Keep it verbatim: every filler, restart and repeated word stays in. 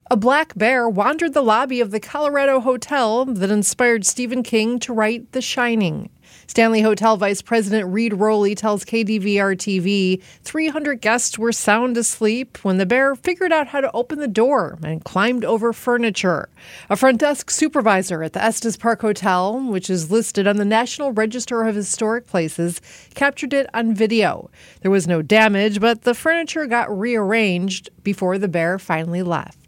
A black bear wandered the lobby of the Colorado hotel that inspired Stephen King to write The Shining. Stanley Hotel Vice President Reed Rowley tells K D V R T V three hundred guests were sound asleep when the bear figured out how to open the door and climbed over furniture. A front desk supervisor at the Estes Park Hotel, which is listed on the National Register of Historic Places, captured it on video. There was no damage, but the furniture got rearranged before the bear finally left.